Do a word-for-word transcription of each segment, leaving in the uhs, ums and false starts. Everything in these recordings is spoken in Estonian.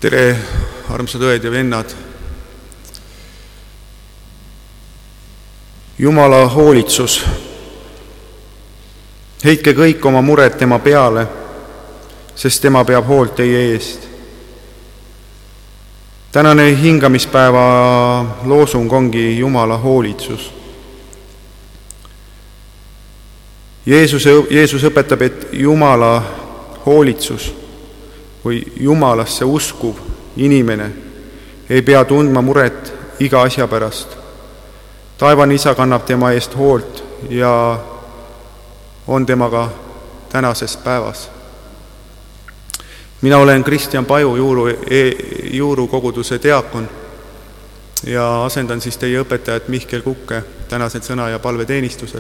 Tere, armsad õed ja vennad! Jumala hoolitsus. Heitke kõik oma mured tema peale, sest tema peab hoolt teie eest. Tänane hingamispäeva loosung ongi Jumala hoolitsus. Jeesus, Jeesus õpetab, et Jumala hoolitsus või Jumalasse uskuv inimene ei pea tundma muret iga asja pärast. Taevane Isa kannab tema eest hoolt ja on temaga tänases päevas. Mina olen Kristjan Paju, Juuru, Juuru koguduse diakon ja asendan siis teie õpetajat Mihkel Kukke tänasel sõna- ja palveteenistusel.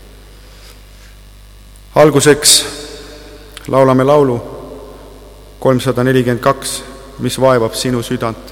Alguseks laulame laulu kolmsada nelikümmend kaks, mis vaevab sinu südant.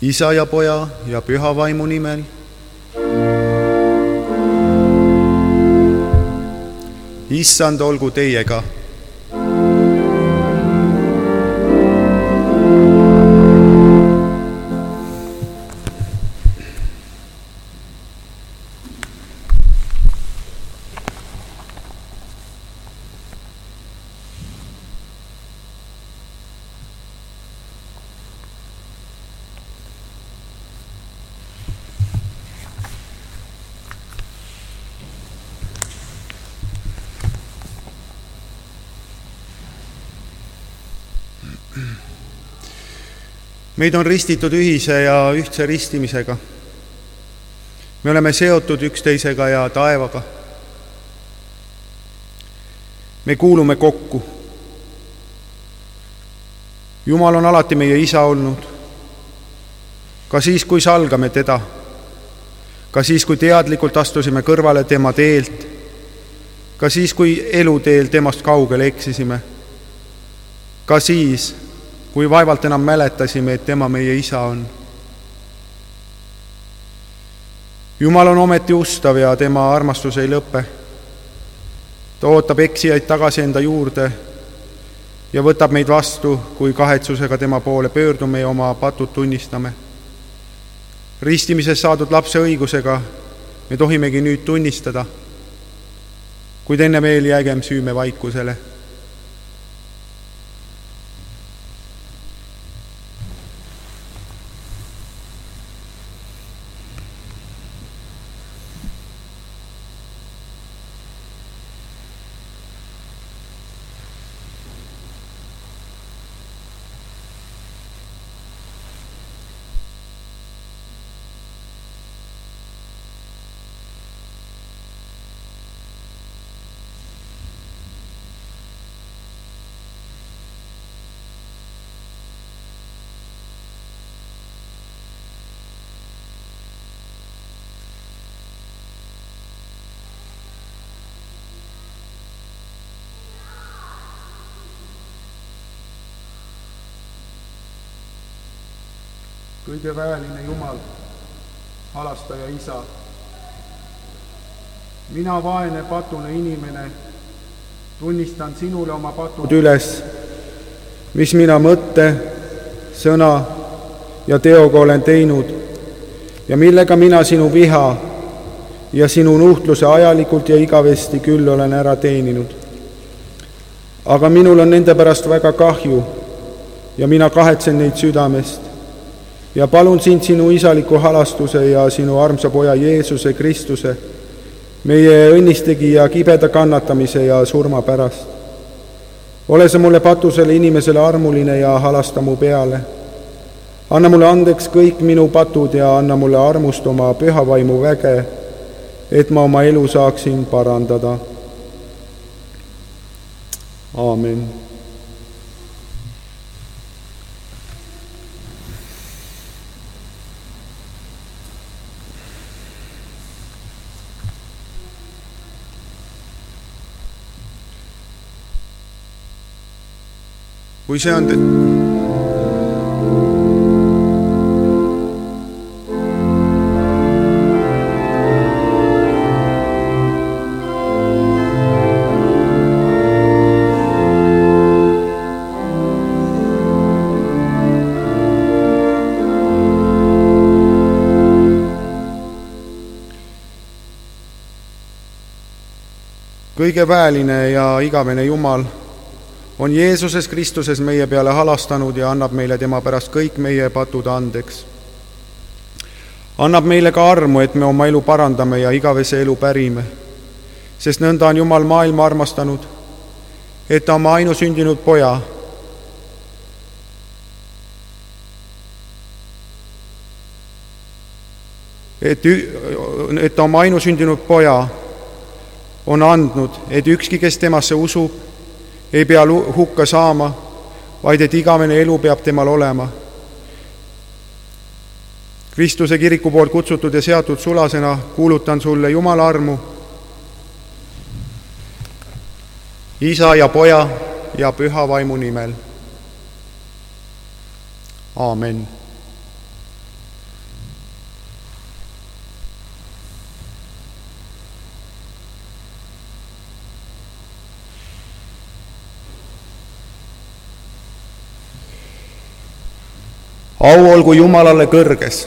Isa ja Poja ja Püha Vaimu nimel. Issand olgu teiega. Meid on ristitud ühise ja ühtse ristimisega. Me oleme seotud üksteisega ja taevaga. Me kuulume kokku. Jumal on alati meie isa olnud. Ka siis, kui salgame teda. Ka siis, kui teadlikult astusime kõrvale tema teelt. Ka siis, kui eluteel temast kaugele eksisime. Ka siis, kui vaevalt enam mäletasime, et tema meie isa on. Jumal on ometi ustav ja tema armastus ei lõpe. Ta ootab eksijaid tagasi enda juurde ja võtab meid vastu, kui kahetsusega tema poole pöördume ja oma patud tunnistame. Ristimises saadud lapse õigusega me tohimegi nüüd tunnistada, kuid enne veel jäägem süüme vaikusele. Kõige väeline Jumal, halastaja isa. Mina vaene patune inimene tunnistan sinule oma patud üles, mis mina mõtte, sõna ja teoga olen teinud ja millega mina sinu viha ja sinu nuhtluse ajalikult ja igavesti küll olen ära teeninud. Aga minul on nende pärast väga kahju ja mina kahetsen neid südamest. Ja palun sind sinu isaliku halastuse ja sinu armsa poja Jeesuse Kristuse, meie õnnistegi ja kibeda kannatamise ja surma pärast. Ole sa mulle patusele inimesele armuline ja halasta mu peale. Anna mulle andeks kõik minu patud ja anna mulle armust oma püha vaimu väge, et ma oma elu saaksin parandada. Aamen. Kui see on te... Kõige väeline ja igavene Jumal on Jeesuses Kristuses meie peale halastanud ja annab meile tema pärast kõik meie patud andeks. Annab meile ka armu, et me oma elu parandame ja igavese elu pärime, sest nõnda on Jumal maailma armastanud, et ta oma ainusündinud poja, et, et ta oma ainusündinud poja on andnud, et ükski, kes temasse usub, ei pea hukka saama, vaid et igavene elu peab temal olema. Kristuse kiriku poolt kutsutud ja seatud sulasena kuulutan sulle Jumala armu, Isa ja Poja ja Püha Vaimu nimel. Aamen. au olgu Jumalale kõrges.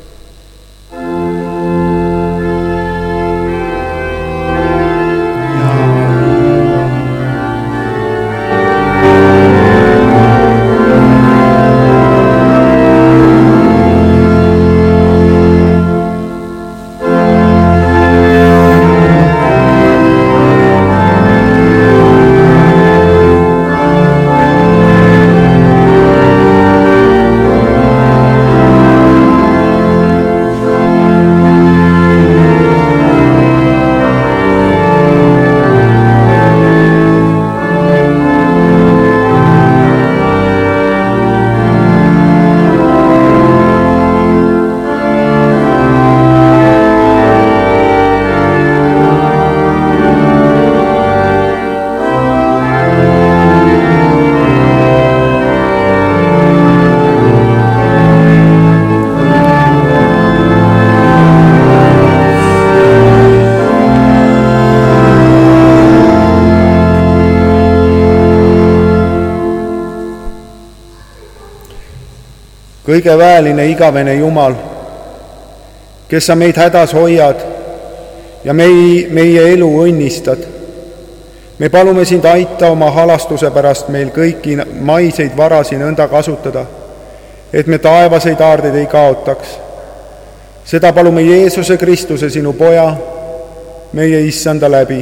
Kõige väeline igavene Jumal, kes sa meid hädas hoiad ja mei, meie elu õnnistad. Me palume sind aita oma halastuse pärast meil kõiki maiseid varasi nõnda kasutada, et me taevaseid aardeid ei kaotaks. Seda palume Jeesuse Kristuse, sinu poja, meie issanda läbi.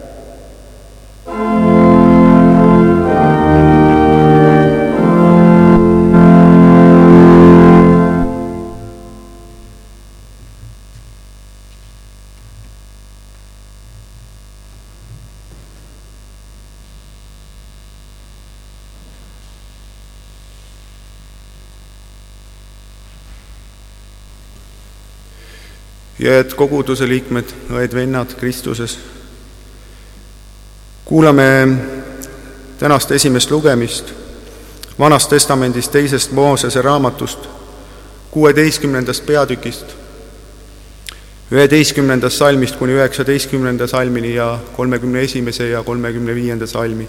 Ja et koguduse liikmed, õed-vennad Kristuses, kuulame tänast esimest lugemist Vanast testamendist teisest Moosese raamatust, kuueteistkümnendast peatükist, üheteistkümnendast salmist kuni üheksateistkümnenda salmini ja kolmekümne esimese ja kolmekümne viienda salmi.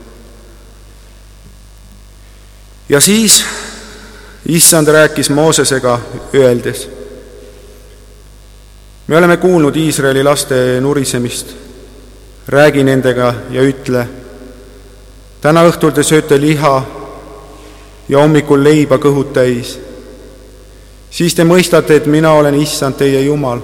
Ja siis issand rääkis Moosesega öeldes: me oleme kuulnud Iisraeli laste nurisemist. Räägi nendega ja ütle: täna õhtul te sööte liha ja hommikul leiba kõhud täis. Siis te mõistate, et mina olen issand teie Jumal.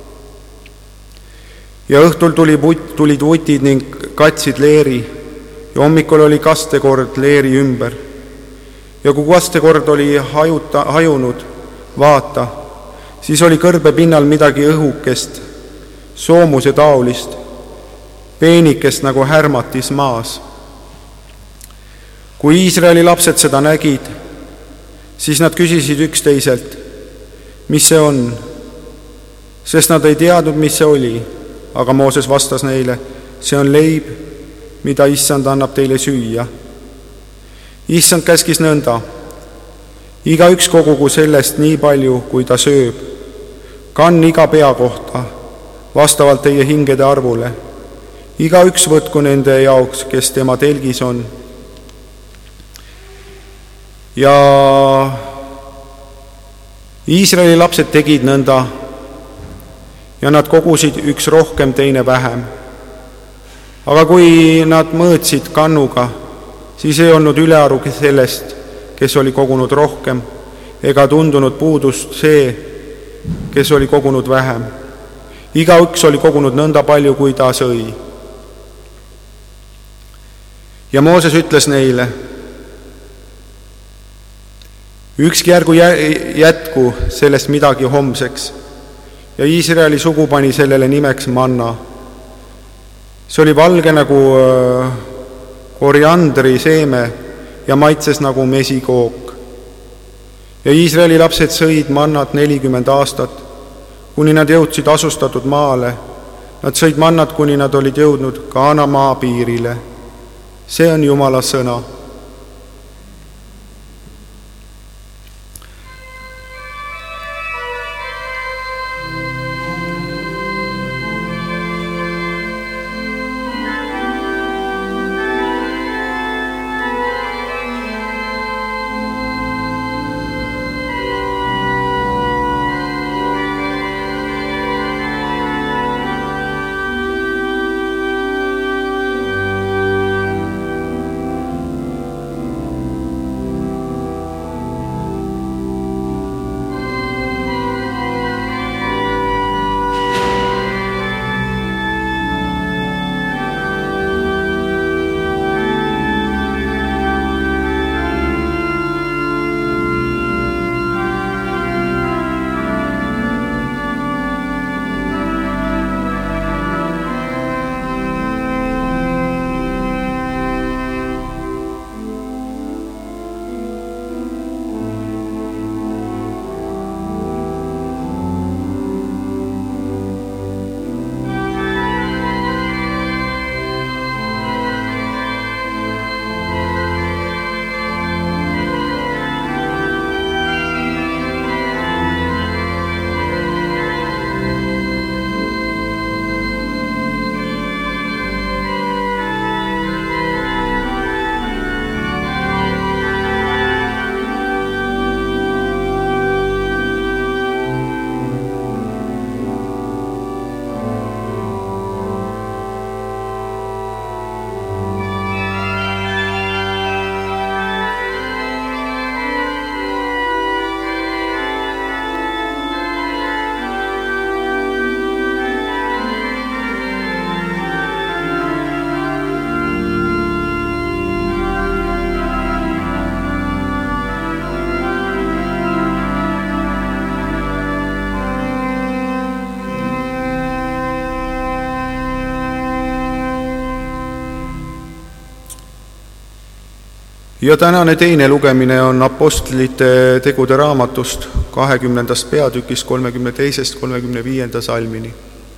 Ja õhtul tuli put, tulid vutid ning katsid leeri ja hommikul oli kastekord leeri ümber. Ja kui kastekord oli hajuta, hajunud, vaata, siis oli kõrbe pinnal midagi õhukest, soomuse taolist, peenikest nagu härmatis maas. Kui Iisraeli lapsed seda nägid, siis nad küsisid üksteiselt, mis see on, sest nad ei teadnud, mis see oli, aga Mooses vastas neile: see on leib, mida issand annab teile süüa. Issand käskis nõnda: igaüks kogugu sellest nii palju, kui ta sööb. Kann iga pea kohta, vastavalt teie hingede arvule. Igaüks võtku nende jaoks, kes tema telgis on. Ja Iisraeli lapsed tegid nõnda ja nad kogusid üks rohkem, teine vähem. Aga kui nad mõõtsid kannuga, siis ei olnud ülearu sellest, kes oli kogunud rohkem, ega tundunud puudust see, kes oli kogunud vähem. Igaüks oli kogunud nõnda palju, kui ta sõi. Ja Mooses ütles neile: ükski ärgu jätku sellest midagi homseks. Ja Iisraeli sugu pani sellele nimeks manna. See oli valge nagu koriandri seeme ja maitses nagu mesikook. Ja Iisraeli lapsed sõid mannat nelikümmend aastat, kuni nad jõudsid asustatud maale. Nad sõid mannat, kuni nad olid jõudnud Kaana maa piirile. See on Jumala sõna. Ja tänane teine lugemine on apostlite tegude raamatust kahekümnendast peatükist kolmekümne teisest kolmekümne viienda salmini.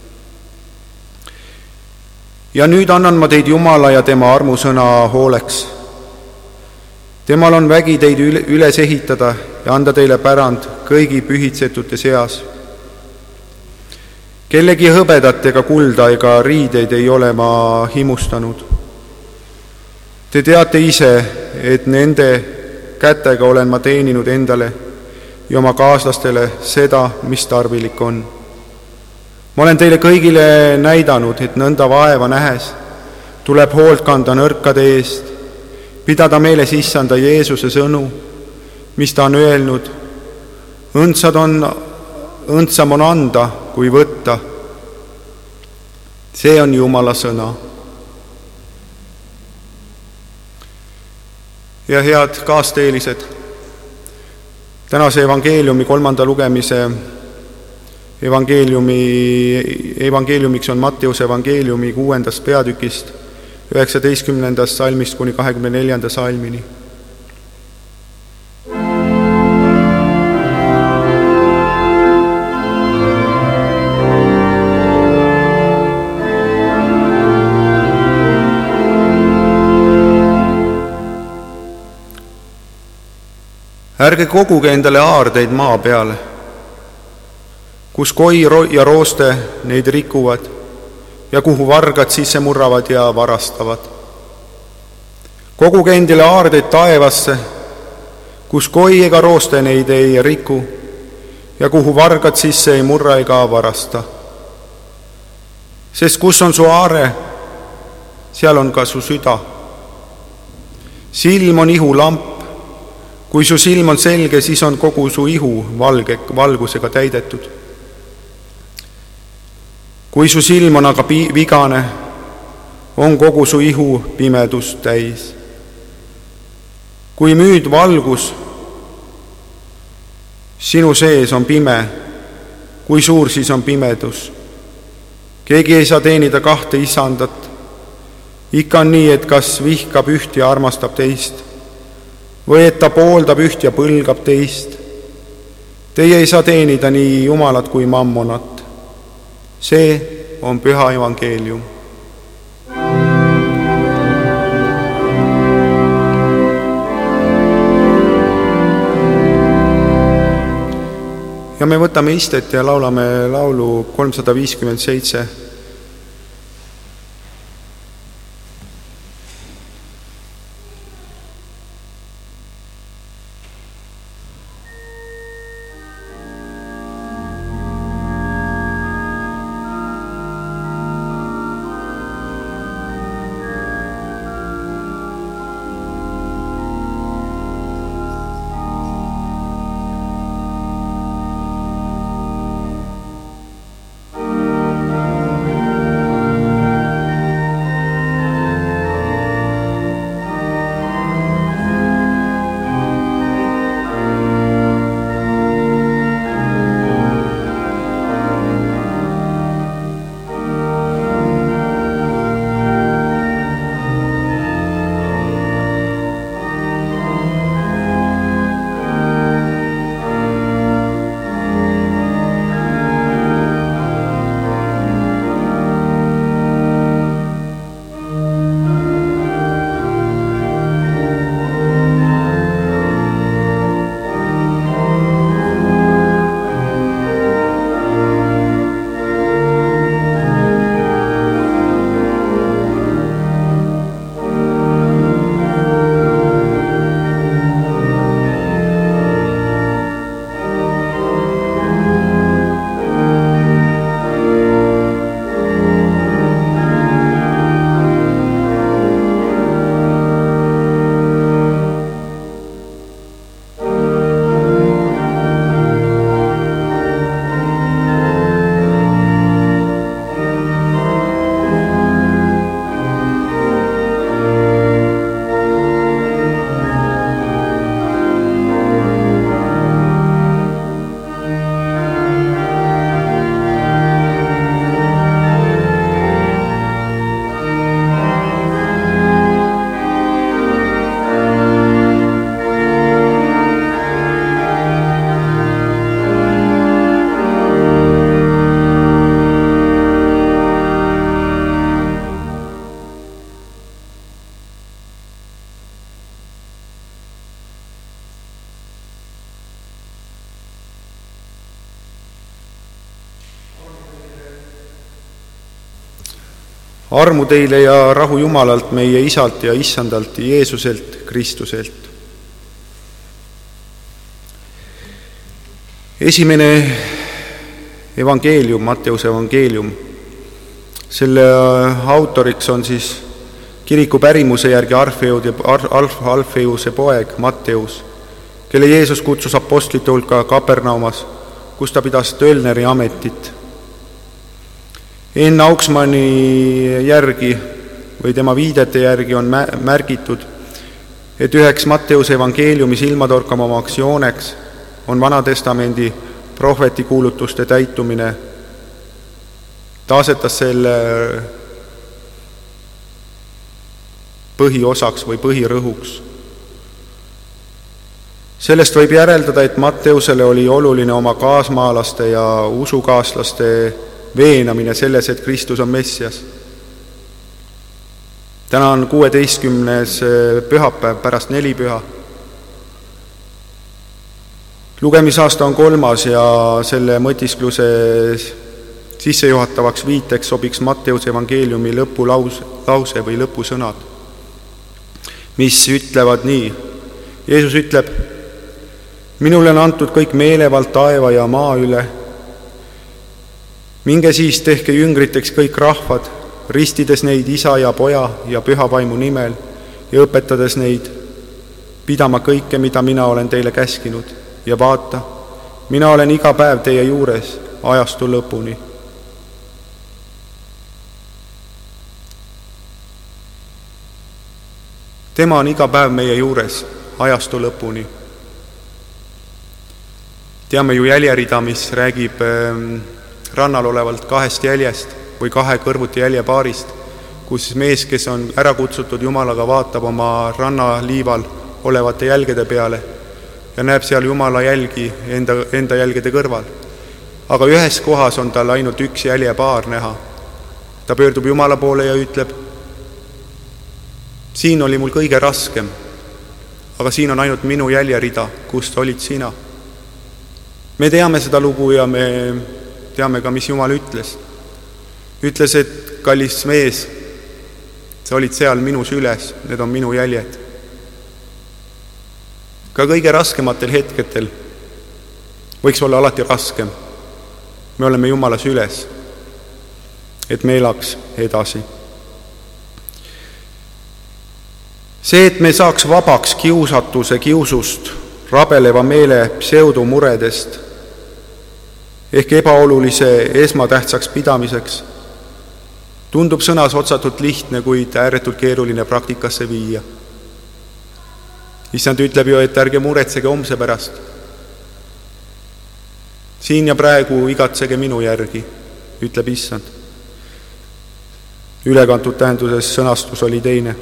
Ja nüüd annan ma teid Jumala ja tema armusõna hooleks. Temal on vägi teid üles ehitada ja anda teile pärand kõigi pühitsetute seas. Kellegi hõbedat ega kulda ega riideid ei ole ma himustanud. Te teate ise, et nende kätega olen ma teeninud endale ja oma kaaslastele seda, mis tarvilik on. Ma olen teile kõigile näidanud, et nõnda vaeva nähes tuleb hoolt kanda nõrkade eest, pidada meeles issanda Jeesuse sõnu, mis ta on öelnud. Õndsad on, õndsam on anda, kui võtta. See on Jumala sõna. Ja head kaasteelised, tänase evangeeliumi kolmanda lugemise evangeeliumi, evangeeliumiks on Matteuse evangeeliumi kuuendast peatükist üheksateistkümnendast salmist kuni kahekümne neljanda salmini. Ärge koguge endale aardeid maa peale, kus koi ja rooste neid rikuvad ja kuhu vargad sisse murravad ja varastavad. Koguge endale aardeid taevasse, kus koi ega rooste neid ei riku ja kuhu vargad sisse ei murra ega varasta. Sest kus on su aare, seal on ka su süda. Silm on ihu lamp. Kui su silm on selge, siis on kogu su ihu valge, valgusega täidetud. Kui su silm on aga vigane, on kogu su ihu pimedust täis. Kui nüüd valgus sinu sees on pime, kui suur siis on pimedus. Keegi ei saa teenida kahte isandat. Ikka on nii, et kas vihkab üht ja armastab teist, või et ta pooldab üht ja põlgab teist. Teie ei saa teenida nii Jumalat kui mammonat. See on püha evangeelium. Ja me võtame istet ja laulame laulu kolmsada viiskümmend seitse. armu teile ja rahu Jumalalt, meie Isalt ja Issandalt Jeesuselt Kristuselt. Esimene evangeelium, Matteuse evangeelium. Selle autoriks on siis kiriku pärimuse järgi Alfeuse poeg Matteus, kelle Jeesus kutsus apostlite hulka Kapernaumas, kus ta pidas tölneri ametit. Enn Auksmanni järgi või tema viidete järgi on märgitud, et üheks Matteuse evangeeliumi silmatorkamamaks jooneks on Vanatestamendi prohveti kuulutuste täitumine. Ta asetas selle põhiosaks või põhirõhuks. Sellest võib järeldada, et Matteusele oli oluline oma kaasmaalaste ja usukaaslaste veenamine selles, et Kristus on Messias. Täna on kuueteistkümnes pühapäev pärast nelipüha. Lugemisaasta on kolmas ja selle mõtiskluse sissejuhatavaks viiteks sobiks Matteuse evangeeliumi lõpulause lause või lõpusõnad, mis ütlevad nii. Jeesus ütleb: minule on antud kõik meelevald taeva ja maa üle. Minge siis, tehke jüngriteks kõik rahvad, ristides neid Isa ja Poja ja Püha Vaimu nimel ja õpetades neid pidama kõike, mida mina olen teile käskinud. Ja vaata, mina olen iga päev teie juures ajastu lõpuni. Tema on iga päev meie juures ajastu lõpuni. Teame ju jäljerida, mis räägib rannal olevalt kahest jäljest või kahe kõrvuti jäljepaarist, kus mees, kes on ära kutsutud Jumalaga, vaatab oma rannaliival olevate jälgede peale ja näeb seal Jumala jälgi enda, enda jälgede kõrval. Aga ühes kohas on tal ainult üks jäljepaar näha. Ta pöördub Jumala poole ja ütleb: siin oli mul kõige raskem, aga siin on ainult minu jäljerida, kust olid sina. Me teame seda lugu ja me teame ka, mis Jumal ütles. Ütles, et kallis mees, sa olid seal minu süles, need on minu jäljed. Ka kõige raskematel hetketel võiks olla alati raskem. Me oleme Jumala süles, et me elaks edasi. See, et me saaks vabaks kiusatuse kiusust, rabeleva meele pseudomuredest ehk ebaolulise esmatähtsaks pidamiseks, tundub sõnas otsatult lihtne, kuid ääretult keeruline praktikasse viia. Issand ütleb ju, et ärge muretsege homse pärast. Siin ja praegu igatsege minu järgi, ütleb Issand. Ülekantud tähenduses sõnastus oli teine.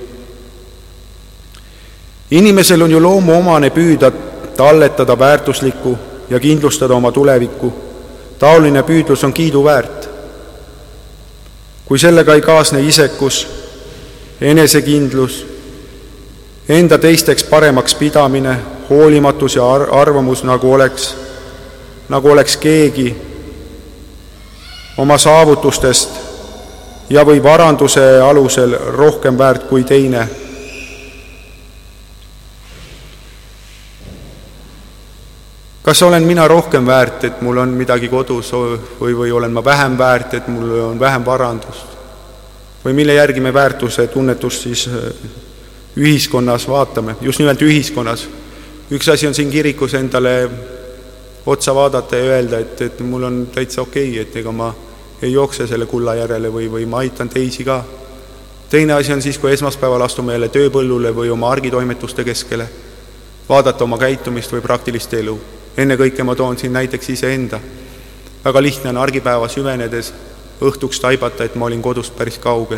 Inimesel on ju loomu omane püüda talletada väärtuslikku ja kindlustada oma tulevikku. Taoline püüdlus on kiidu väärt. Kui sellega ei kaasne isekus, enesekindlus, enda teisteks paremaks pidamine, hoolimatus ja arvamus, nagu oleks, nagu oleks keegi oma saavutustest ja või varanduse alusel rohkem väärt kui teine. Kas olen mina rohkem väärt, et mul on midagi kodus või, või olen ma vähem väärt, et mul on vähem varandust? Või mille järgi me väärtuse tunnetust siis ühiskonnas vaatame, just nimelt ühiskonnas. Üks asi on siin kirikus endale otsa vaadata ja öelda, et, et mul on täitsa okei, et ega ma ei jookse selle kulla järele või, või ma aitan teisi ka. Teine asi on siis, kui esmaspäeval astume jälle tööpõllule või oma argitoimetuste keskele, vaadata oma käitumist või praktilist elu. Enne kõike ma toon siin näiteks iseenda. Väga lihtne on argipäeva süvenedes õhtuks taibata, et ma olin kodust päris kaugel.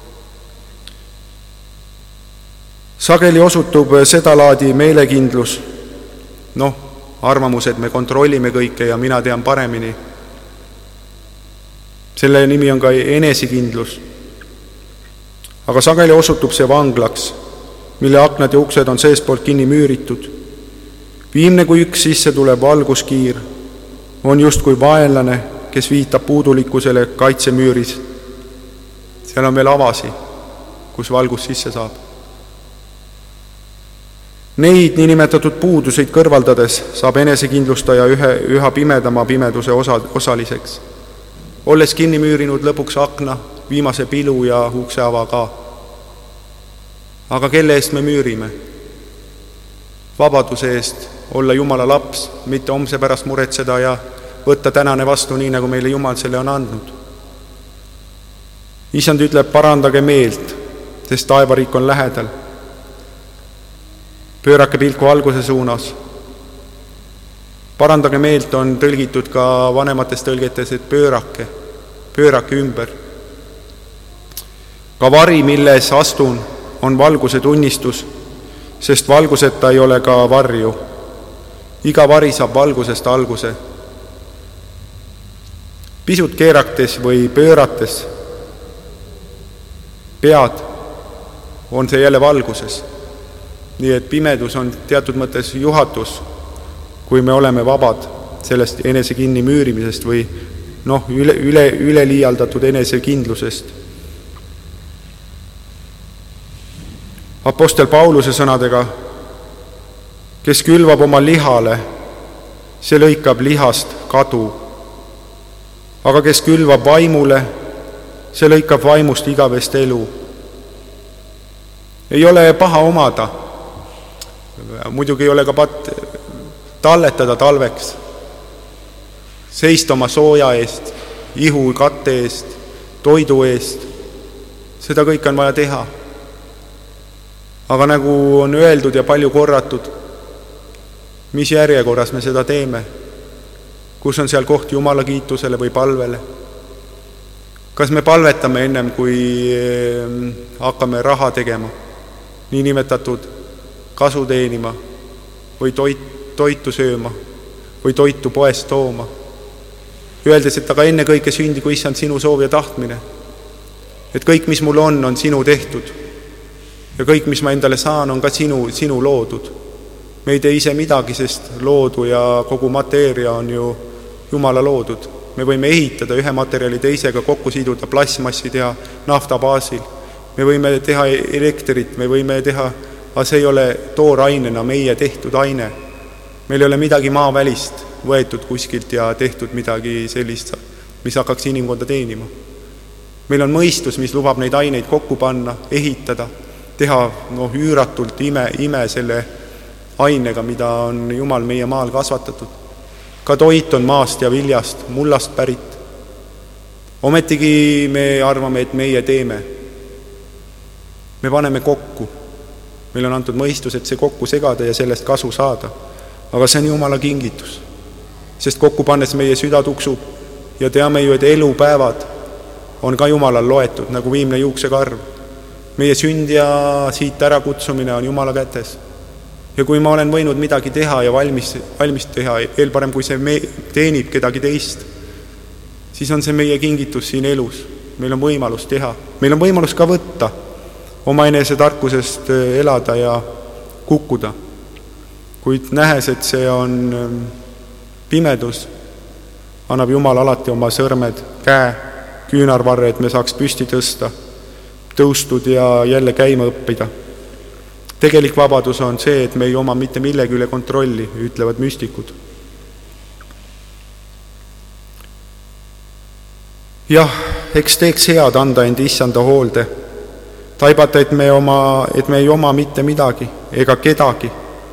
Sageli osutub seda laadi meelekindlus, noh, arvamus, et me kontrollime kõike ja mina tean paremini. Selle nimi on ka enesekindlus. Aga sageli osutub see vanglaks, mille aknad ja uksed on seespoolt kinni müüritud. Viimne kui üks sisse tuleb valguskiir on just kui vaenlane, kes viitab puudulikkusele kaitsemüüris. seal on veel avasi, kus valgus sisse saab. Neid niinimetatud puuduseid kõrvaldades saab enesekindlustaja ühe, üha pimedama pimeduse osa, osaliseks, olles kinni müürinud lõpuks akna, viimase pilu ja ukse ava ka. Aga kelle eest me müürime? Vabaduse eest olla Jumala laps, mitte homse pärast muretseda ja võtta tänane vastu nii, nagu meile Jumal selle on andnud. Isand ütleb, parandage meelt, sest taevariik on lähedal. Pöörake pilku valguse suunas. Parandage meelt on tõlgitud ka vanemates tõlgetes, et pöörake, pöörake ümber. Ka vari, milles astun, on valguse tunnistus, sest valguseta ei ole ka varju. Iga vari saab valgusest alguse. Pisut keerates või pöörates pead on see jälle valguses. Nii et pimedus on teatud mõttes juhatus, kui me oleme vabad sellest enese kinni müürimisest või noh, üle, üle, üle liialdatud enesekindlusest. Apostel Pauluse sõnadega, kes külvab oma lihale, see lõikab lihast kadu. Aga kes külvab vaimule, see lõikab vaimust igavest elu. Ei ole paha omada, muidugi ei ole ka pat talletada talveks, seista oma sooja eest, ihu katte eest, toidu eest, seda kõik on vaja teha. Aga nagu on öeldud ja palju korratud, mis järjekorras me seda teeme, kus on seal koht Jumala kiitusele või palvele. Kas me palvetame ennem, kui hakkame raha tegema, niinimetatud kasu teenima või toit, toitu sööma või toitu poest tooma, öeldes, et aga enne kõike sündigu Issand sinu soov ja tahtmine, et kõik, mis mul on, on sinu tehtud ja kõik, mis ma endale saan, on ka sinu, sinu loodud. Me ei tee ise midagi, sest loodu ja kogu mateeria on ju Jumala loodud. Me võime ehitada ühe materjali teisega, kokku siduda plasmassi, teha nafta baasil. Me võime teha elektrit, me võime teha, aga see ei ole toorainena meie tehtud aine. Meil ei ole midagi maavälist võetud kuskilt ja tehtud midagi sellist, mis hakkaks inimkonda teenima. Meil on mõistus, mis lubab neid aineid kokku panna, ehitada, teha no, üüratult ime, ime selle ainega, mida on Jumal meie maal kasvatatud. Ka toit on maast ja viljast, mullast pärit. Ometigi me arvame, et meie teeme. Me paneme kokku. Meil on antud mõistus, et see kokku segada ja sellest kasu saada. Aga see on Jumala kingitus. Sest kokku pannes meie süda tuksub ja teame ju, et elupäevad on ka Jumalal loetud, nagu viimne juuksekarv. Meie sünd ja siit ära kutsumine on Jumala kätes. Ja kui ma olen võinud midagi teha ja valmis, valmis teha, eel parem, kui see me, teenib kedagi teist, siis on see meie kingitus siin elus. Meil on võimalus teha. Meil on võimalus ka võtta, oma enese tarkusest elada ja kukkuda. Kuid nähes, et see on pimedus, annab Jumal alati oma sõrmed, käe, küünarvarre, et me saaks püsti tõsta, tõustud ja jälle käima õppida. Tegelik vabadus on see, et me ei oma mitte millegi üle kontrolli, ütlevad müstikud. Jah, eks teeks head anda end Issanda hoolde, taibata, et me, oma, et me ei oma mitte midagi ega kedagi.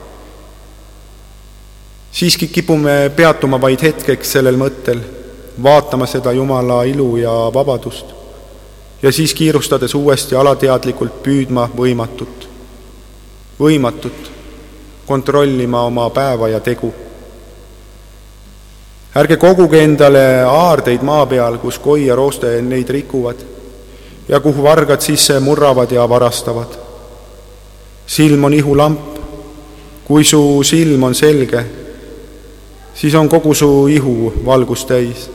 Siiski kipume peatuma vaid hetkeks sellel mõttel, vaatama seda Jumala ilu ja vabadust ja siis kiirustades uuesti alateadlikult püüdma võimatut. Võimatut, kontrollima oma päeva ja tegu. Ärge koguge endale aardeid maa peal, kus koi ja rooste neid rikuvad ja kuhu vargad sisse murravad ja varastavad. Silm on ihulamp. Kui su silm on selge, siis on kogu su ihu valgus täis.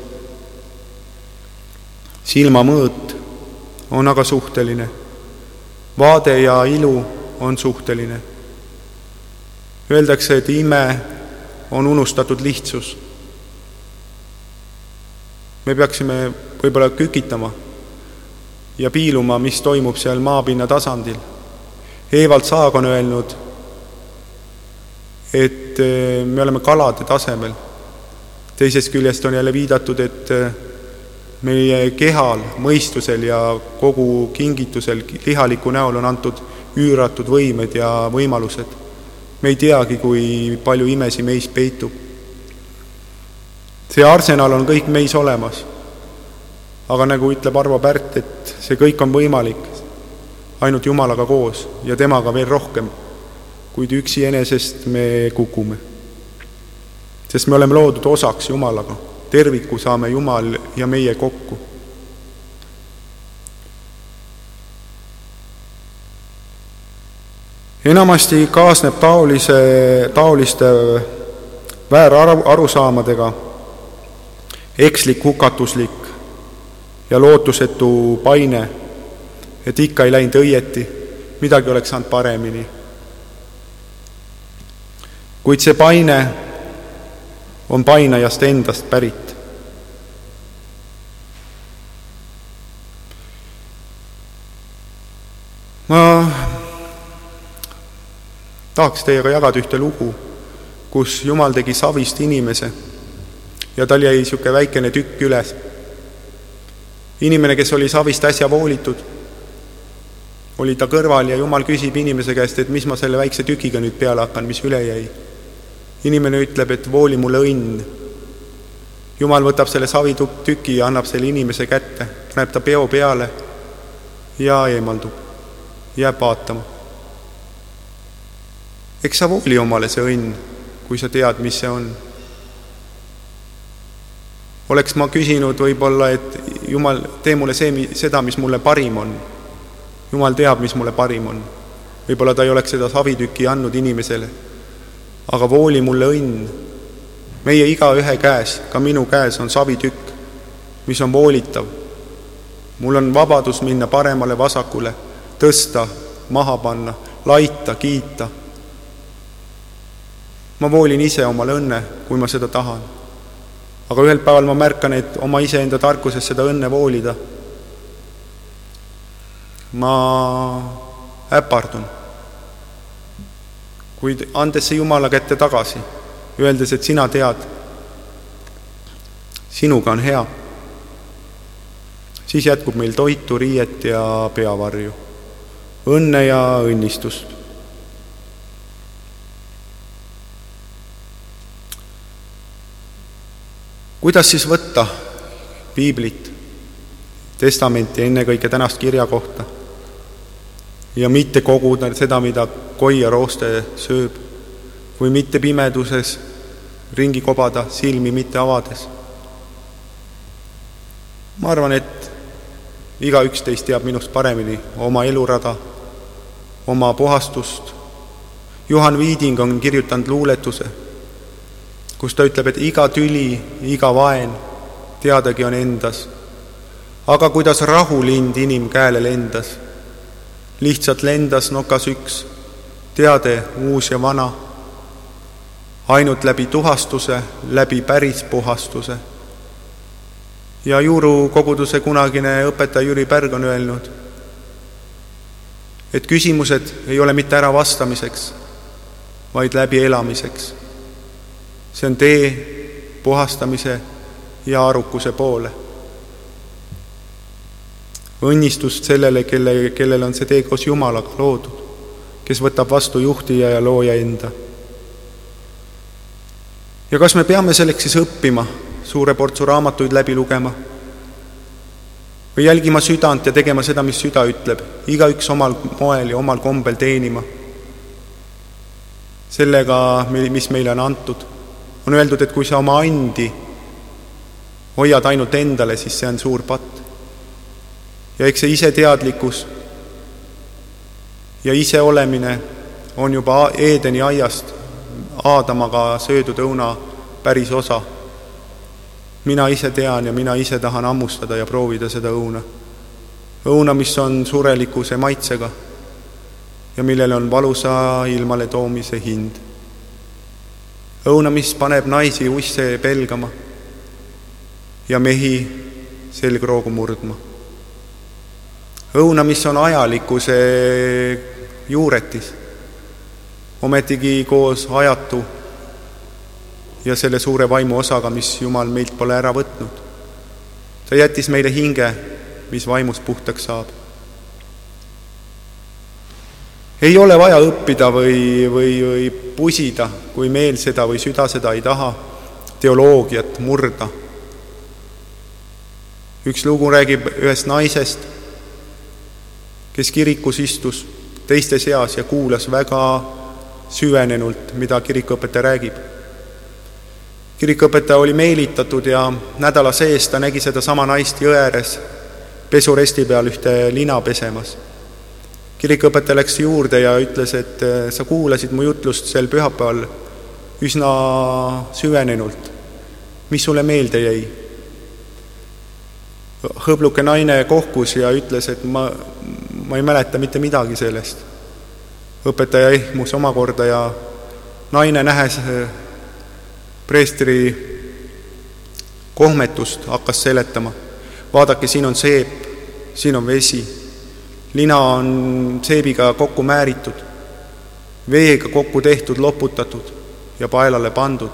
Silma mõõt on aga suhteline. Vaade ja ilu on suhteline. Öeldakse, et ime on unustatud lihtsus. Me peaksime võib-olla kükitama ja piiluma, mis toimub seal maapinna tasandil. Evald Saag on öelnud, et me oleme kalade tasemel. Teisest küljest on jälle viidatud, et meie kehal, mõistusel ja kogu kingitusel lihaliku näol on antud üüratud võimed ja võimalused. Me ei teagi, kui palju imesi meis peitub. See arsenal on kõik meis olemas. Aga nagu ütleb Arvo Pärt, et see kõik on võimalik ainult Jumalaga koos ja temaga veel rohkem, kuid üksi enesest me kukume. Sest me oleme loodud osaks Jumalaga. Terviku saame Jumal ja meie kokku. Enamasti kaasneb taolise, taoliste väärarusaamadega ekslik, hukatuslik ja lootusetu paine, et ikka ei läinud õieti, midagi oleks saanud paremini. Kuid see paine on painajast endast pärit. Ma tahaks teiega jagada ühte lugu, kus Jumal tegi savist inimese ja tal jäi siuke väikene tükk üles. Inimene, kes oli savist äsja voolitud, oli ta kõrval ja Jumal küsib inimese käest, et mis ma selle väikse tükiga nüüd peale hakkan, mis üle jäi. Inimene ütleb, et vooli mulle õnn. Jumal võtab selle savitüki ja annab selle inimese kätte, paneb ta peo peale ja eemaldub, jääb vaatama. Eks sa vooli omale see õnn, kui sa tead, mis see on. Oleks ma küsinud võib-olla, et Jumal, tee mulle see, seda, mis mulle parim on. Jumal teab, mis mulle parim on. Võib-olla ta ei oleks seda savitüki andnud inimesele. Aga vooli mulle õnn. Meie iga ühe käes, ka minu käes on savitükk, mis on voolitav. Mul on vabadus minna paremale vasakule, tõsta, maha panna, laita, kiita. Ma voolin ise omale õnne, kui ma seda tahan. Aga ühel päeval ma märkan, et oma iseenda tarkuses seda õnne voolida. Ma äpardun. Kuid andes see Jumala kätte tagasi, öeldes, et sina tead, sinuga on hea, siis jätkub meil toitu, riiet ja peavarju, õnne ja õnnistust. Kuidas siis võtta piiblit, testamenti, ennekõike tänast kirja kohta ja mitte koguda seda, mida koi ja rooste sööb, või mitte pimeduses ringi kobada, silmi mitte avades? Ma arvan, et iga üks teist teab minust paremini oma elurada, oma puhastust. Juhan Viiding on kirjutanud luuletuse, kus ta ütleb, et iga tüli, iga vaen teadagi on endas. Aga kuidas rahulind inim käele lendas, lihtsalt lendas nokas üks, teade uus ja vana, ainult läbi tuhastuse, läbi päris puhastuse. Ja Juuru koguduse kunagine õpetaja Jüri Pärg on öelnud, et küsimused ei ole mitte ära vastamiseks, vaid läbi elamiseks. See on tee puhastamise ja arukuse poole. Õnnistust sellele, kelle, kellel on see tee koos Jumalaga loodud, kes võtab vastu juhtija ja looja enda. Ja kas me peame selleks siis õppima, suure portsu raamatuid läbi lugema või jälgima südant ja tegema seda, mis süda ütleb, iga üks omal moel ja omal kombel teenima sellega, mis meile on antud? On öeldud, et kui sa oma andi hoiad ainult endale, siis see on suur patt. Ja eks see iseteadlikkus ja ise olemine on juba Eedeni aiast Aadamaga söödud õuna päris osa. Mina ise tean ja mina ise tahan ammustada ja proovida seda õuna. Õuna, mis on surelikuse maitsega ja millel on valusa ilmale toomise hind. Õuna, mis paneb naisi usse pelgama ja mehi selgroogu murdma. õuna, mis on ajalikkuse juuretis, ometigi koos ajatu ja selle suure vaimu osaga, mis Jumal meilt pole ära võtnud. Ta jättis meile hinge, mis vaimust puhtaks saab. Ei ole vaja õppida või, või, või pusida, kui meel seda või süda seda ei taha, teoloogiat murda. Üks lugu räägib ühest naisest, kes kirikus istus teiste seas ja kuulas väga süvenenult, mida kirikuõpetaja räägib. Kirikuõpetaja oli meelitatud ja nädala sees ta nägi seda sama naist jõe ääres pesuresti peal ühte lina pesemas. Kirikuõpetaja läks juurde ja ütles, et sa kuulasid mu jutlust sel pühapäeval üsna süvenenult. Mis sulle meelde jäi? Hõbluke naine kohkus ja ütles, et ma, ma ei mäleta mitte midagi sellest. Õpetaja ehmus omakorda ja naine nähes preestri kohmetust hakkas seletama. Vaadake, siin on seep, siin on vesi. Lina on seebiga kokku määritud, veega kokku tehtud, loputatud ja paelale pandud.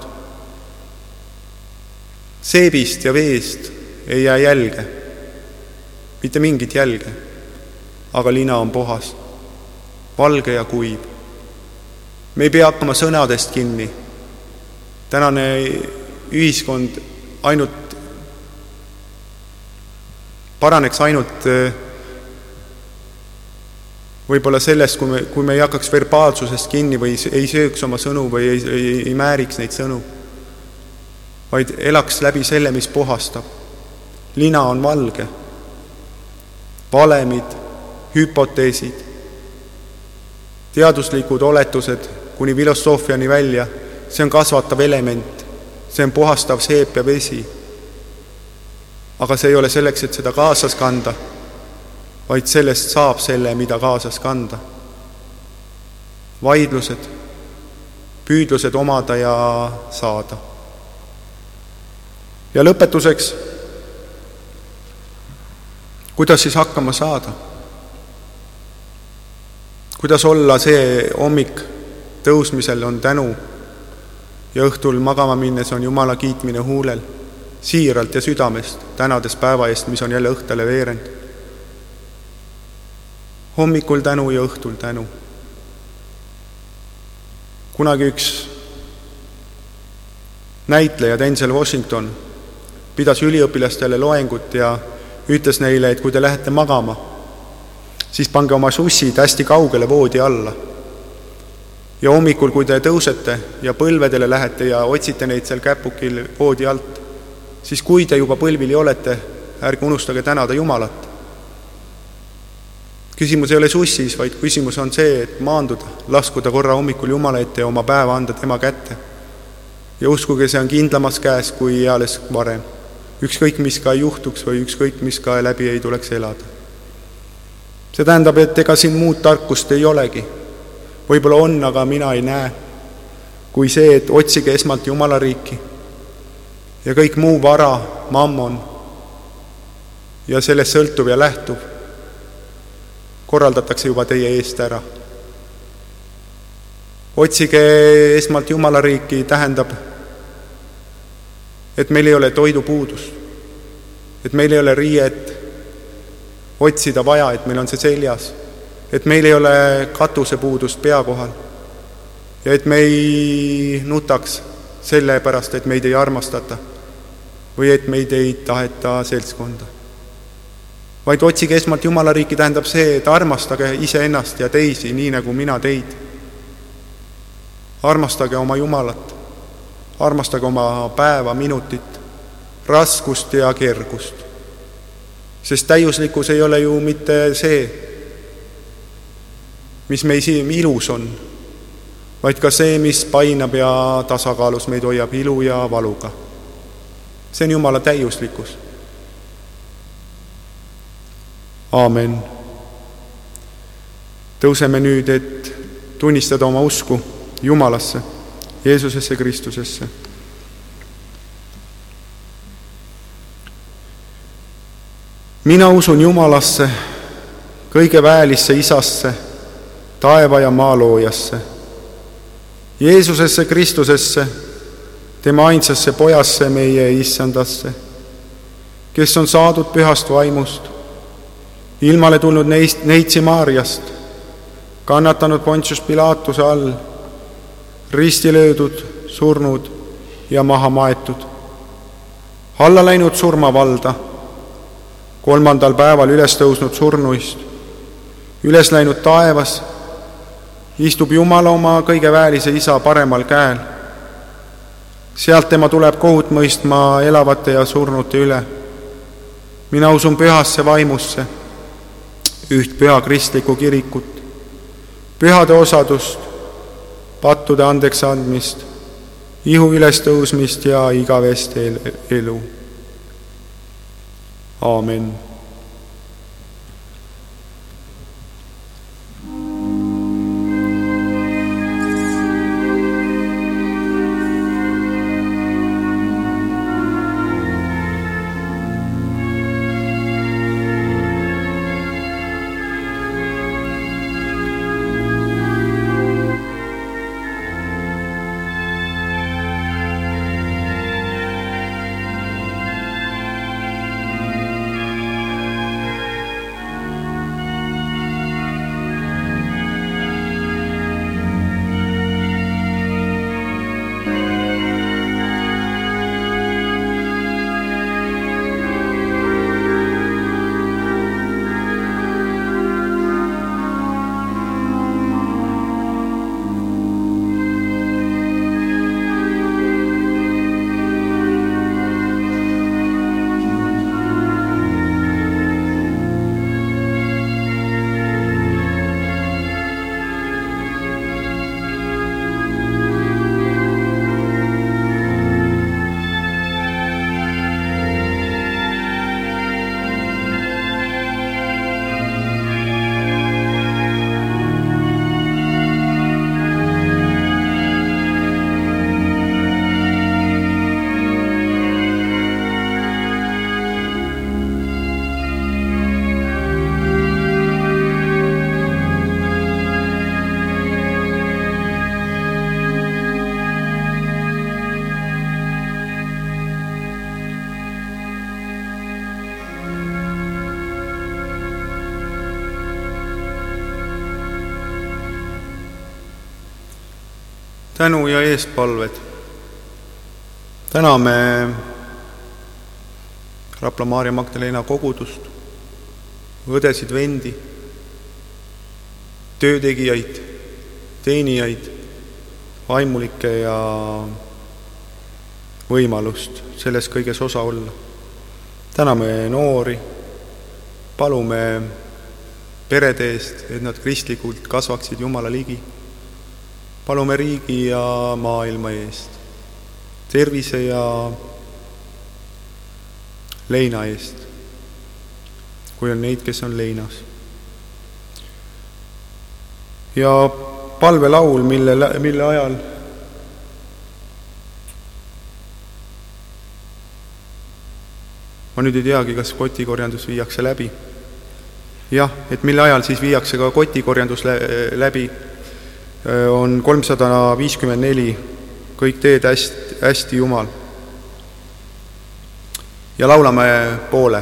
Seebist ja veest ei jää jälge, mitte mingit jälge, aga lina on puhas, valge ja kuiv. Me ei pea hakkama sõnadest kinni. Tänane ühiskond ainult paraneks ainult võib-olla sellest, kui me, kui me ei hakkaks verbaalsusest kinni või ei sööks oma sõnu või ei, ei, ei määriks neid sõnu, vaid elaks läbi selle, mis puhastab. Lina on valge, valemid, hüpoteesid, teaduslikud oletused kuni filosoofiani välja, see on kasvatav element, see on puhastav seep ja vesi. Aga see ei ole selleks, et seda kaasas kanda, vaid sellest saab selle, mida kaasas kanda. Vaidlused, püüdlused omada ja saada. Ja lõpetuseks, kuidas siis hakkama saada? Kuidas olla see hommik tõusmisel on tänu ja õhtul magama minnes on Jumala kiitmine huulel, siiralt ja südamest, tänades päeva eest, mis on jälle õhtale veerend. Hommikul tänu ja õhtul tänu. Kunagi üks näitleja, Denzel Washington, pidas üliõpilastele loengut ja ütles neile, et kui te lähete magama, siis pange oma sussid hästi kaugele voodi alla. Ja hommikul, kui te tõusete ja põlvedele lähete ja otsite neid seal käpukil voodi alt, siis kui te juba põlvili olete, ärge unustage tänada Jumalat. Küsimus ei ole sussis, vaid küsimus on see, et maanduda, laskuda korra hommikul Jumala ette ja oma päeva anda tema kätte. Ja uskuge, see on kindlamas käes kui eales varem. Ükskõik, mis ka ei juhtuks või ükskõik, mis ka läbi ei tuleks elada. See tähendab, et ega siin muud tarkust ei olegi. Võib-olla on, aga mina ei näe. Kui see, et otsige esmalt Jumala riiki ja kõik muu vara, mammon ja sellest sõltuv ja lähtuv korraldatakse juba teie eest ära. Otsige esmalt Jumala riiki tähendab, et meil ei ole toidupuudust, et meil ei ole riiet otsida vaja, et meil on see seljas, et meil ei ole katusepuudust pea kohal ja et me ei nutaks selle pärast, et meid ei armastata või et meid ei taheta seltskonda. Vaid otsige esmalt Jumala riiki tähendab see, et armastage iseennast ja teisi, nii nagu mina teid. Armastage oma Jumalat, armastage oma päeva, minutit, raskust ja kergust. Sest täiuslikkus ei ole ju mitte see, mis meil ilus on, vaid ka see, mis painab ja tasakaalus meid hoiab ilu ja valuga. See on Jumala täiuslikkus. Aamen. Tõuseme nüüd, et tunnistada oma usku Jumalasse, Jeesusesse Kristusesse. Mina usun Jumalasse, kõige väelisse Isasse, taeva ja maa loojasse, Jeesusesse Kristusesse, tema ainsasse Pojasse, meie Issandasse, kes on saadud pühast vaimust, ilmale tulnud neist, neitsi Maarjast, kannatanud Pontius Pilatuse all, risti löödud, surnud ja maha maetud, alla läinud surmavalda, kolmandal päeval üles tõusnud surnuist, üles läinud taevas, istub Jumala oma kõige väelise Isa paremal käel. Sealt tema tuleb kohut mõistma elavate ja surnute üle. Mina usun pühasse vaimusse, üht püha kristlikku kirikut, pühade osadust, pattude andeks andmist, ihu ülestõusmist ja igavest elu. Aamen. Tänu ja eespalved. Täname Rapla Maarja Magdalena kogudust, õdesid, vendi, töötegijaid, teenijaid, vaimulikke ja võimalust selles kõiges osa olla. Täname noori, palume perede eest, et nad kristlikult kasvaksid Jumala ligi. Palume riigi ja maailma eest, tervise ja leina eest, kui on neid, kes on leinas. Ja palvelaul, mille, mille ajal ma nüüd ei teagi, kas kotikorjandus viiakse läbi. Jah, et mille ajal siis viiakse ka kotikorjandus läbi, on kolmsada viiskümmend neli, kõik teed hästi, hästi Jumal. Ja laulame poole.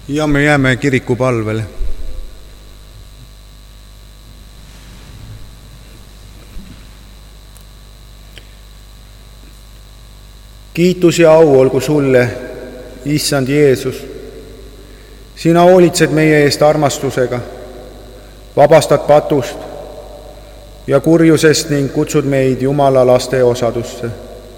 ja me jääme kiriku palvele. Kiitus ja au olgu sulle, Issand Jeesus. Sina hoolitsed meie eest armastusega, vabastad patust ja kurjusest ning kutsud meid Jumala laste osadusse.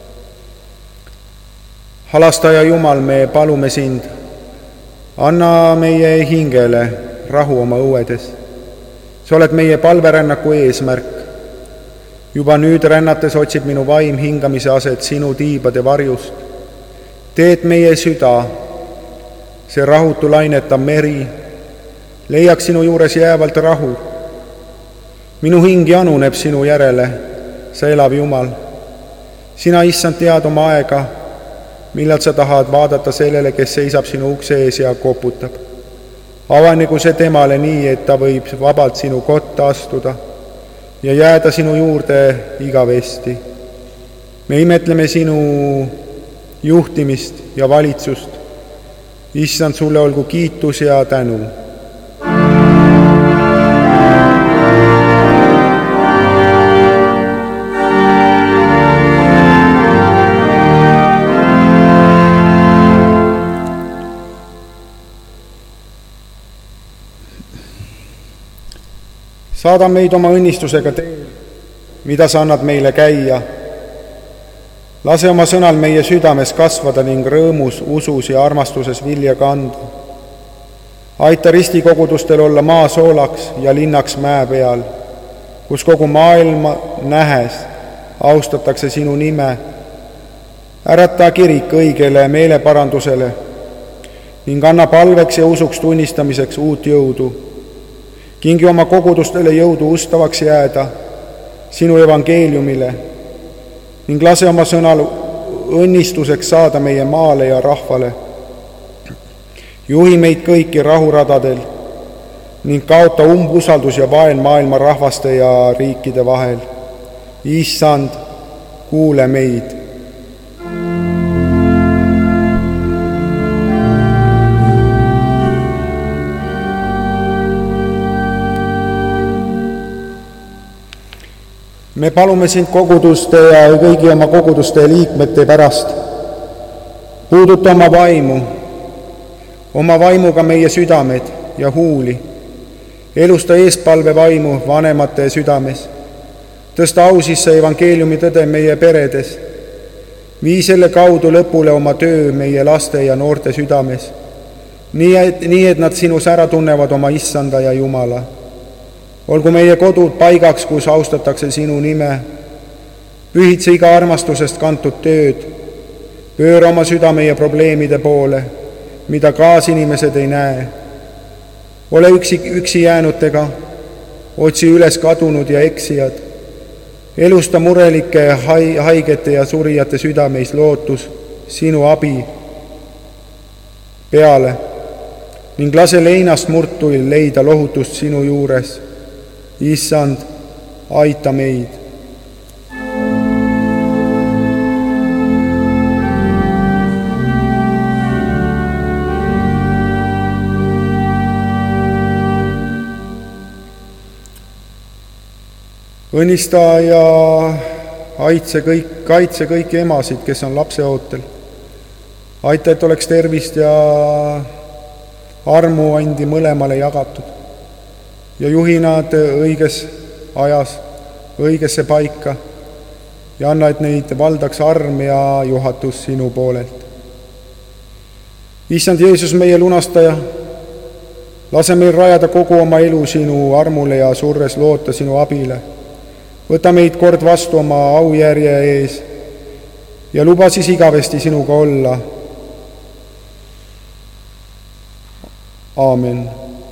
Halastaja Jumal, me palume sind, anna meie hingele rahu oma õuedes. Sa oled meie palverännaku eesmärk. Juba nüüd rännates otsib minu vaim hingamise aset sinu tiibade varjust. Teed meie süda, see rahutu lainetav meri, leiaks sinu juures jäävalt rahu. Minu hing januneb sinu järele, sa elav Jumal. Sina, Issand, tead oma aega, millal sa tahad vaadata sellele, kes seisab sinu ukse ees ja koputab. Avanegu see temale nii, et ta võib vabalt sinu kotta astuda ja jääda sinu juurde igavesti. Me imetleme sinu juhtimist ja valitsust. Issand, sulle olgu kiitus ja tänu. Saada meid oma õnnistusega teel, mida sa annad meile käia. Lase oma sõnal meie südames kasvada ning rõõmus, usus ja armastuses vilja kanda. Aita ristikogudustel olla maa soolaks ja linnaks mäe peal, kus kogu maailma nähes austatakse sinu nime. Ärata kirik õigele meeleparandusele ning anna palveks ja usuks tunnistamiseks uut jõudu. Kingi oma kogudustele jõudu ustavaks jääda sinu evangeeliumile ning lase oma sõnal õnnistuseks saada meie maale ja rahvale. Juhi meid kõiki rahuradadel ning kaota umbusaldus ja vaen maailma rahvaste ja riikide vahel. Issand, kuule meid. Me palume sind koguduste ja kõigi oma koguduste liikmete pärast. Puuduta oma vaimu, oma vaimuga meie südamed ja huuli. Elusta eespalve vaimu vanemate südames. Tõsta au sisse evangeeliumi tõde meie peredes. Vii selle kaudu lõpule oma töö meie laste ja noorte südames. Nii et, nii et nad sinus ära tunnevad oma Issanda ja Jumala. Olgu meie kodud paigaks, kus austatakse sinu nime. Pühitse iga armastusest kantud tööd. Pööra oma süda meie probleemide poole, mida kaasinimesed ei näe. Ole üksi, üksi jäänutega, otsi üles kadunud ja eksijad. Elusta murelike, haigete ja surijate südameis lootus sinu abi peale ning lase leinast murtuil leida lohutust sinu juures. Issand, aita meid. Õnnista ja aitse kõik, kaitse kõiki emasid, kes on lapseootel. Aita, et oleks tervist ja armu andi mõlemale jagatud. Ja juhi nad õiges ajas, õigesse paika ja anna, et neid valdaks arm ja juhatus sinu poolelt. Issand Jeesus, meie lunastaja, lase meil rajada kogu oma elu sinu armule ja surres loota sinu abile. Võta meid kord vastu oma aujärje ees ja luba siis igavesti sinuga olla. Aamen.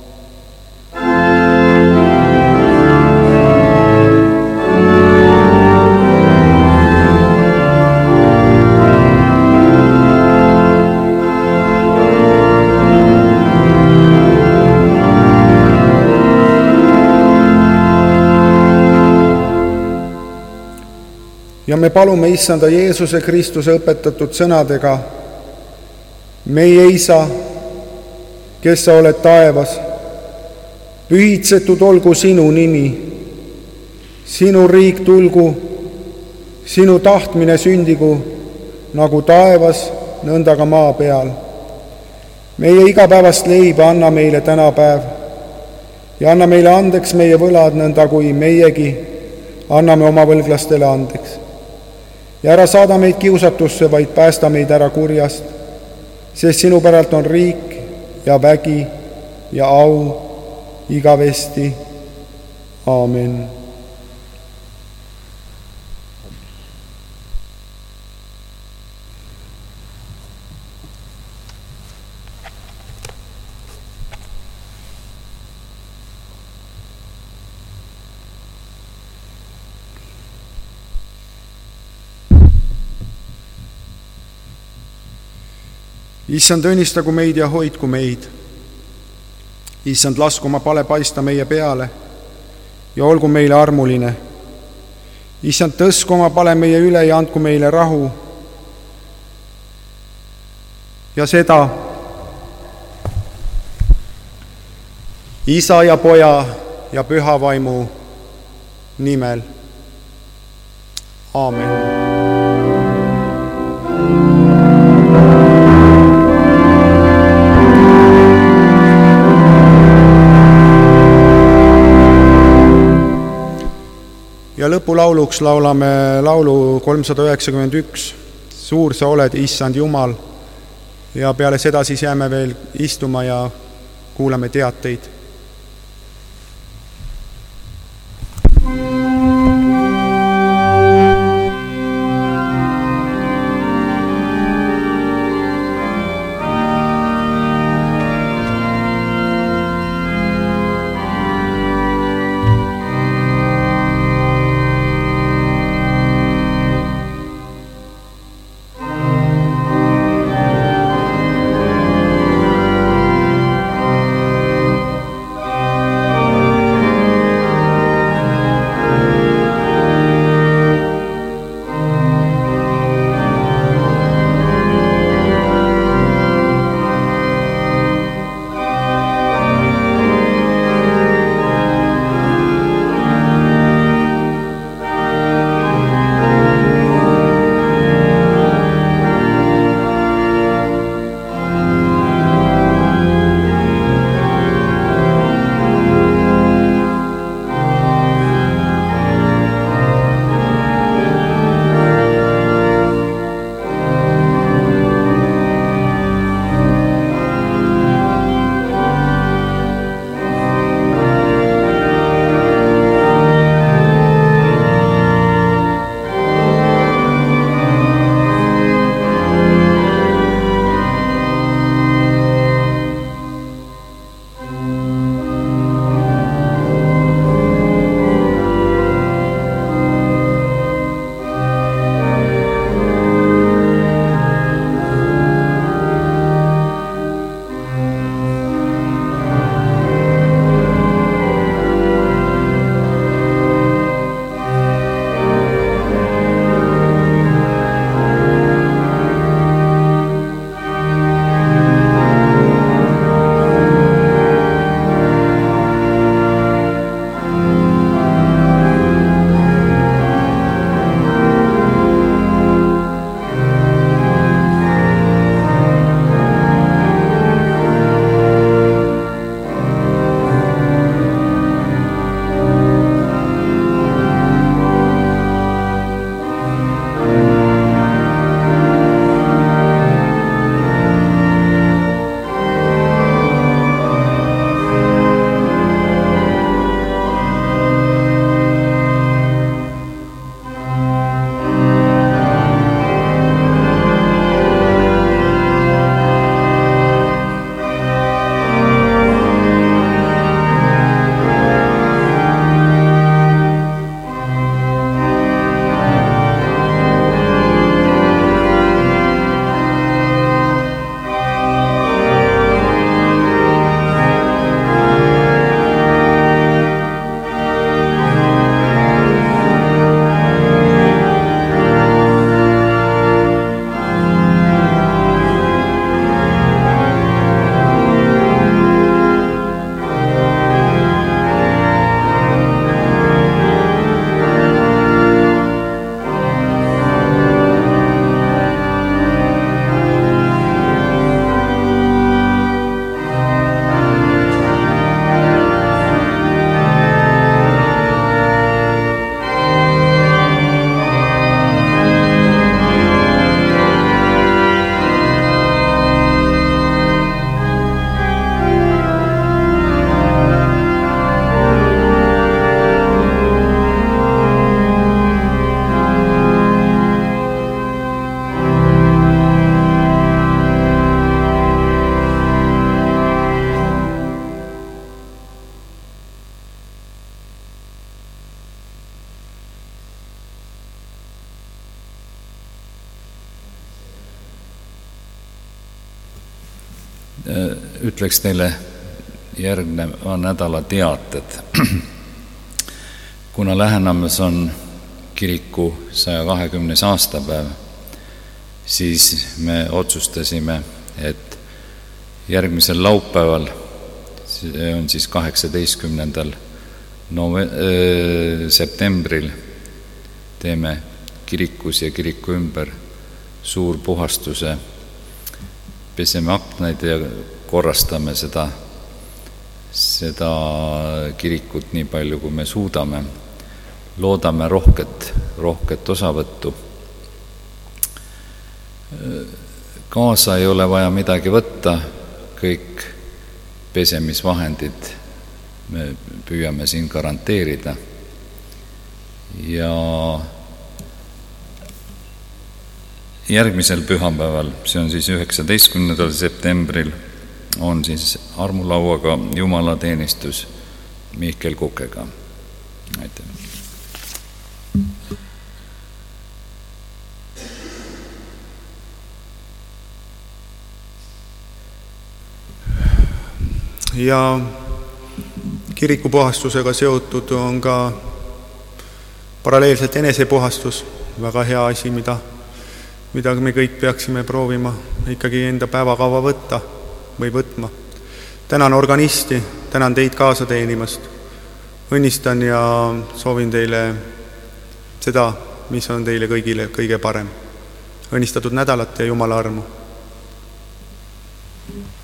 Ja me palume Issanda Jeesuse Kristuse õpetatud sõnadega, meie Isa, kes sa oled taevas. Pühitsetud olgu sinu nimi, sinu riik tulgu, sinu tahtmine sündigu, nagu taevas, nõnda ka maa peal. Meie igapäevast leiba anna meile tänapäev ja anna meile andeks meie võlad, nõnda kui meiegi anname oma võlglastele andeks. Ja ära saada meid kiusatusse, vaid päästa meid ära kurjast, sest sinu päralt on riik ja vägi ja au igavesti. Aamen. Issand, õnnistagu meid ja hoidku meid. Issand, lasku oma pale paista meie peale ja olgu meile armuline. Issand, tõsku oma pale meie üle ja andku meile rahu. Ja seda Isa ja Poja ja Püha Vaimu nimel. Aamen. Ja lõpulauluks laulame laulu kolmsada üheksakümmend üks, Suur sa oled, Issand Jumal, ja peale seda siis jääme veel istuma ja kuulame teateid. ütleks teile järgneva nädala teated. Kuna lähenemas on kiriku saja kahekümnes aastapäev, siis me otsustasime, et järgmisel laupäeval, see on siis kaheksateistkümnendal septembril, teeme kirikus ja kiriku ümber suur puhastuse, peseme aknaid ja korrastame seda, seda kirikut nii palju, kui me suudame. Loodame rohket, rohket osavõttu. Kaasa ei ole vaja midagi võtta, kõik pesemisvahendid me püüame siin garanteerida. Ja järgmisel pühapäeval, see on siis üheksateistkümnendal septembril, on siis armulauaga jumalateenistus Mihkel Kukega. Aitäh! Ja kirikupuhastusega seotud on ka paralleelselt enesepuhastus, väga hea asi, mida, mida me kõik peaksime proovima ikkagi enda päevakava võtta või võtma. Tänan organisti, tänan teid kaasa teenimast. Õnnistan ja soovin teile seda, mis on teile kõigile kõige parem. Õnnistatud nädalat ja Jumala armu!